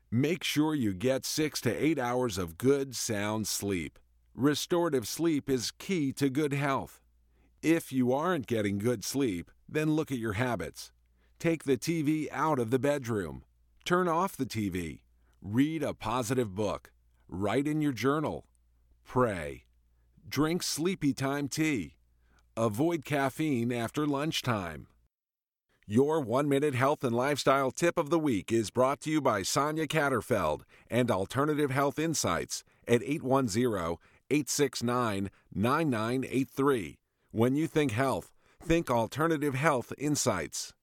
Make sure you get 6 to 8 hours of good, sound sleep. Restorative sleep is key to good health. If you aren't getting good sleep, then look at your habits. Take the TV out of the bedroom. Turn off the TV. Read a positive book. Write in your journal. Pray. Drink sleepy time tea. Avoid caffeine after lunchtime. Your 1-minute health and lifestyle tip of the week is brought to you by Sonia Catterfeld and Alternative Health Insights at 810-869-9983. When you think health, think Alternative Health Insights.